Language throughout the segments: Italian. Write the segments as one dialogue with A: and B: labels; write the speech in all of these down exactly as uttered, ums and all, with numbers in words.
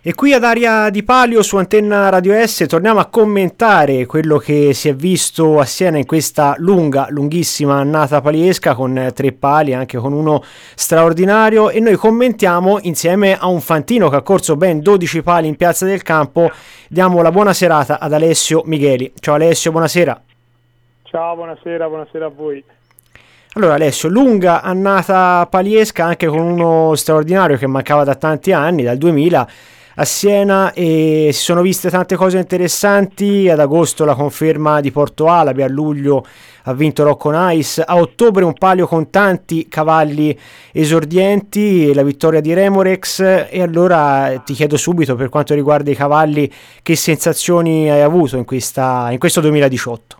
A: E qui ad Aria di Palio su Antenna Radio S torniamo a commentare quello che si è visto a Siena in questa lunga, lunghissima annata paliesca con tre pali, anche con uno straordinario, e noi commentiamo insieme a un fantino che ha corso ben dodici pali in Piazza del Campo. Diamo la buona serata ad Alessio Micheli. Ciao Alessio, buonasera.
B: Ciao, buonasera, buonasera a voi.
A: Allora Alessio, lunga annata paliesca anche con uno straordinario che mancava da tanti anni, dal duemila a Siena, e si sono viste tante cose interessanti. Ad agosto la conferma di Porto Alabe, a luglio ha vinto Rocco Nice, a ottobre un palio con tanti cavalli esordienti, la vittoria di Remorex. E allora ti chiedo subito, per quanto riguarda i cavalli, che sensazioni hai avuto in, questa, in questo duemiladiciotto?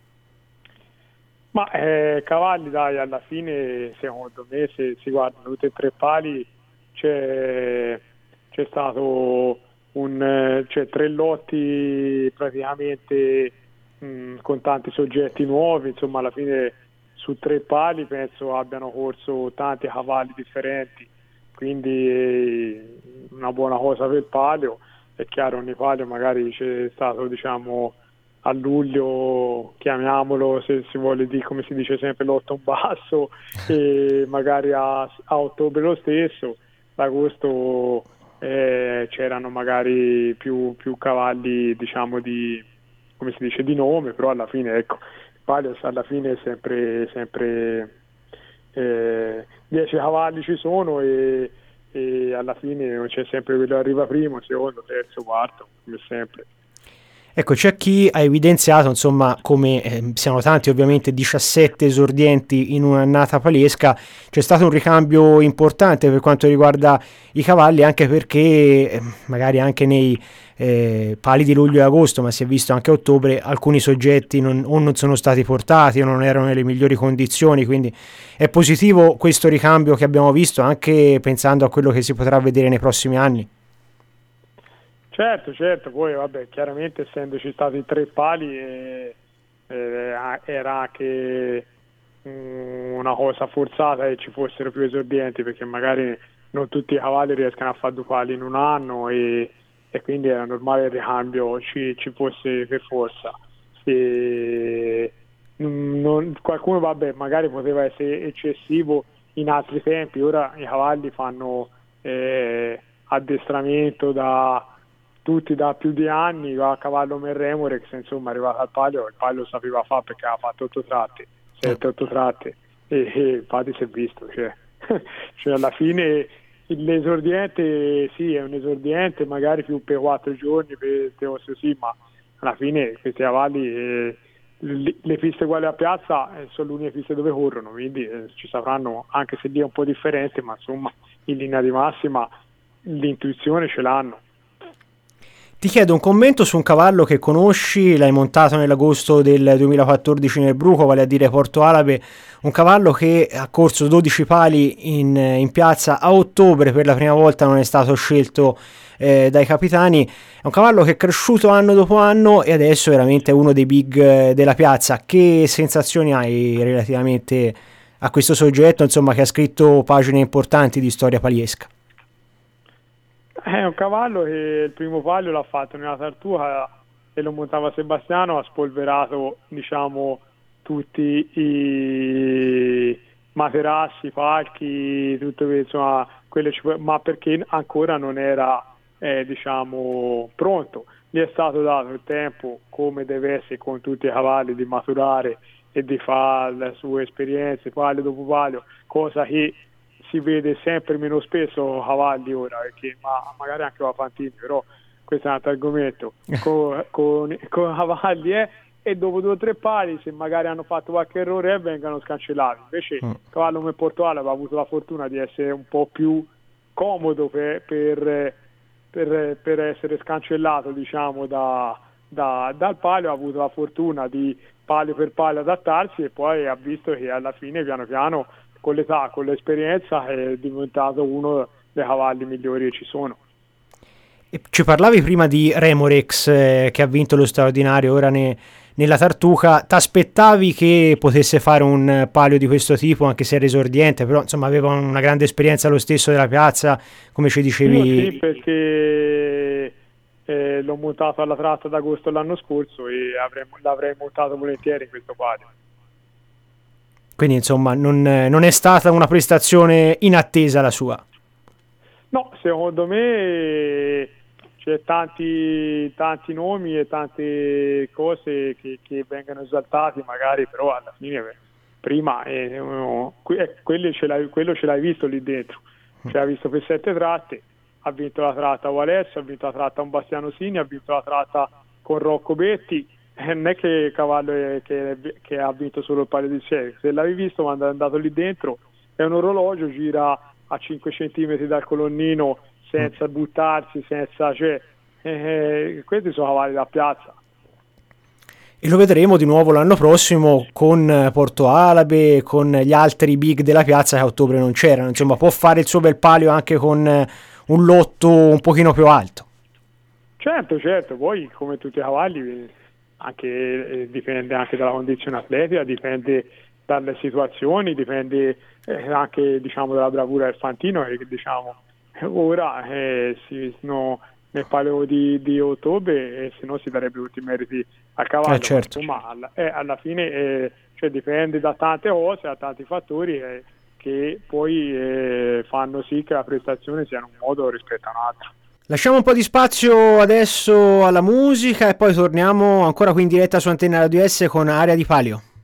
B: Ma eh, cavalli, dai, alla fine secondo me se si guardano tutti e tre pali c'è... c'è stato un, cioè, tre lotti praticamente mh, con tanti soggetti nuovi, insomma alla fine su tre pali penso abbiano corso tanti cavalli differenti, quindi eh, una buona cosa per il palio. È chiaro, ogni palio magari c'è stato, diciamo, a luglio, chiamiamolo, se si vuole dire, come si dice sempre, l'otto un basso, e magari a, a ottobre lo stesso, ad agosto Eh, c'erano magari più, più cavalli, diciamo, di, come si dice, di nome, però alla fine, ecco, il palio alla fine è sempre sempre eh, dieci cavalli ci sono, e, e alla fine c'è sempre quello che arriva primo, secondo, terzo, quarto, come sempre.
A: Ecco, c'è chi ha evidenziato, insomma, come eh, siano tanti ovviamente diciassette esordienti in un'annata paliesca, c'è stato un ricambio importante per quanto riguarda i cavalli, anche perché eh, magari anche nei eh, pali di luglio e agosto, ma si è visto anche a ottobre, alcuni soggetti non, o non sono stati portati o non erano nelle migliori condizioni, quindi è positivo questo ricambio che abbiamo visto, anche pensando a quello che si potrà vedere nei prossimi anni.
B: Certo, certo, poi vabbè, chiaramente essendoci stati tre pali eh, eh, era anche um, una cosa forzata che ci fossero più esordienti, perché magari non tutti i cavalli riescono a fare due pali in un anno, e, e quindi era normale il ricambio ci, ci fosse per forza. E, non, qualcuno vabbè magari poteva essere eccessivo in altri tempi, ora i cavalli fanno eh, addestramento da tutti da più di anni, va a cavallo Remorex, insomma, è arrivato al palio, il palio lo sapeva fare perché aveva fatto otto tratte, sette otto tratte, e, e infatti si è visto, cioè, cioè alla fine l'esordiente sì, è un esordiente magari più per quattro giorni, per così, ma alla fine questi cavalli eh, le, le piste uguali a piazza eh, sono le uniche piste dove corrono, quindi eh, ci sapranno, anche se lì è un po' differente, ma insomma in linea di massima l'intuizione ce l'hanno.
A: Ti chiedo un commento su un cavallo che conosci, l'hai montato nell'agosto del duemilaquattordici nel Bruco, vale a dire Porto Alabe, un cavallo che ha corso dodici pali in, in piazza a ottobre, per la prima volta non è stato scelto eh, dai capitani, è un cavallo che è cresciuto anno dopo anno e adesso è veramente uno dei big eh, della piazza. Che sensazioni hai relativamente a questo soggetto, insomma, che ha scritto pagine importanti di storia paliesca?
B: È un cavallo che il primo palio l'ha fatto nella Tartuca e lo montava Sebastiano, ha spolverato, diciamo, tutti i materassi, palchi, tutto, insomma, quello ci, ma perché ancora non era eh, diciamo pronto. Gli è stato dato il tempo, come deve essere con tutti i cavalli, di maturare e di fare le sue esperienze palio dopo palio, cosa che si vede sempre meno spesso cavalli ora, perché ma magari anche la Fantini, però questo è un altro argomento, con, con, con cavalli eh, e dopo due o tre pali, se magari hanno fatto qualche errore eh, vengono scancellati. Invece il cavallo come Porto Alabe ha avuto la fortuna di essere un po' più comodo per, per, per, per essere scancellato, diciamo, da, da, dal palio, ha avuto la fortuna di palio per palio adattarsi, e poi ha visto che alla fine piano piano con l'età, con l'esperienza è diventato uno dei cavalli migliori che ci sono.
A: E ci parlavi prima di Remorex eh, che ha vinto lo straordinario ora ne, nella Tartuca. T'aspettavi che potesse fare un palio di questo tipo, anche se era esordiente, però insomma aveva una grande esperienza lo stesso della piazza, come ci dicevi?
B: Io sì, perché eh, l'ho montato alla tratta d'agosto l'anno scorso e avrei, l'avrei montato volentieri in questo palio.
A: Quindi insomma non, non è stata una prestazione inattesa la sua.
B: No, secondo me c'è tanti, tanti nomi e tante cose che, che vengono esaltati magari, però alla fine prima eh, uno, eh, quello, ce l'hai, quello ce l'hai visto lì dentro, ce l'hai visto per sette tratte, ha vinto la tratta Valezzo, ha vinto la tratta un Bastiano Sini, ha vinto la tratta con Rocco Betti, eh, non è che il cavallo è, che, che ha vinto solo il palio di serie, se l'avevi visto quando è andato lì dentro è un orologio, gira a cinque centimetri dal colonnino senza buttarsi, senza, cioè, eh, questi sono cavalli da piazza.
A: E lo vedremo di nuovo l'anno prossimo con Porto Alabe, con gli altri big della piazza che a ottobre non c'erano, insomma può fare il suo bel palio anche con un lotto un pochino più alto.
B: Certo, certo, poi come tutti i cavalli anche, eh, dipende anche dalla condizione atletica, dipende dalle situazioni, dipende eh, anche diciamo dalla bravura del fantino che diciamo ora eh, si, no, nel palio di, di ottobre eh, se no si darebbe tutti i meriti al cavallo,
A: eh, certo.
B: ma alla, eh, alla fine eh, cioè dipende da tante cose, da tanti fattori eh, che poi eh, fanno sì che la prestazione sia in un modo rispetto a un altro.
A: Lasciamo un po' di spazio adesso alla musica e poi torniamo ancora qui in diretta su Antenna Radio S con Area di Palio.